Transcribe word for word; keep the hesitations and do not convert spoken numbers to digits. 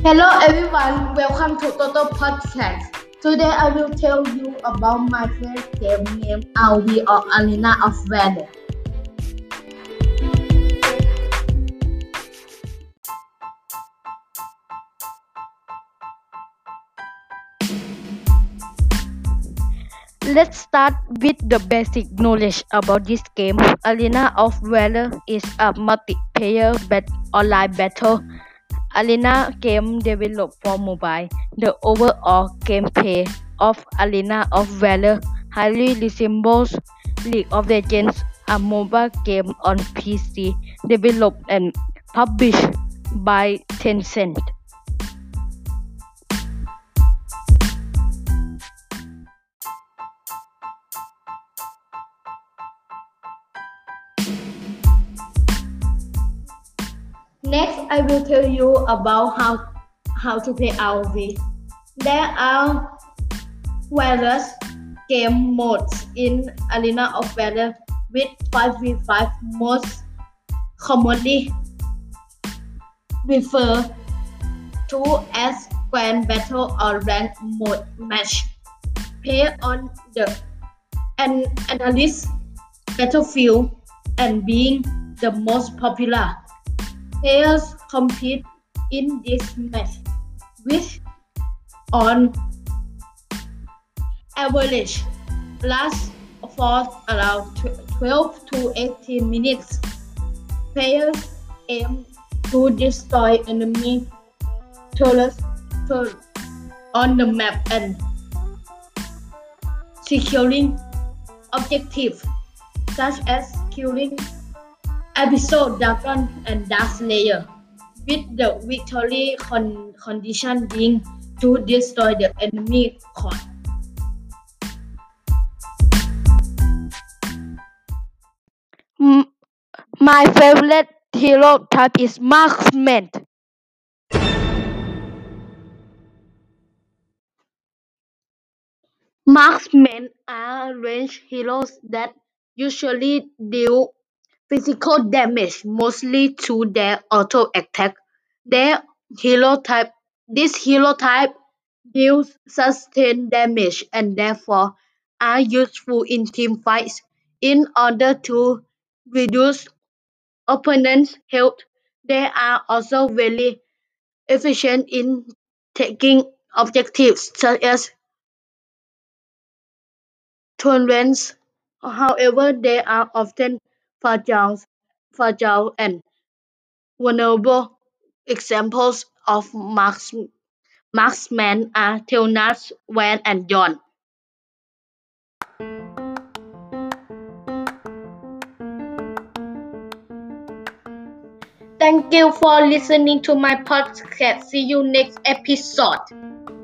Hello everyone, welcome to Toto Podcast. Today I will tell you about my favorite game named R O V or Arena of Valor. Let's start with the basic knowledge about this game. Arena of Valor is a multiplayer bat- online battle arena game developed for mobile. The overall gameplay of Arena of Valor highly resembles League of Legends, a mobile game on P C developed and published by Tencent. Next, I will tell you about how, how to play R O V. There are various game modes in Arena of Valor, with five v five most commonly referred to as Grand Battle or Ranked Mode match. Play on the an analyst battlefield and being the most popular. Players compete in this match, which on average lasts for around twelve to eighteen minutes. Players aim to destroy enemy turrets on the map and securing objectives such as killing Abyssal Dragon and Dark Slayer, with the victory con- condition being to destroy the enemy core. M- my favorite hero type is Marksman. Marksmen are ranged heroes that usually deal physical damage mostly through their auto attack. Their hero type this hero type deals sustained damage and therefore are useful in team fights in order to reduce opponents' health. They are also very efficient in taking objectives such as turrets. However, they are often fragile, fragile and vulnerable. Examples of marks, marksmen are Telnas, Van, and John. Thank you for listening to my podcast. See you next episode.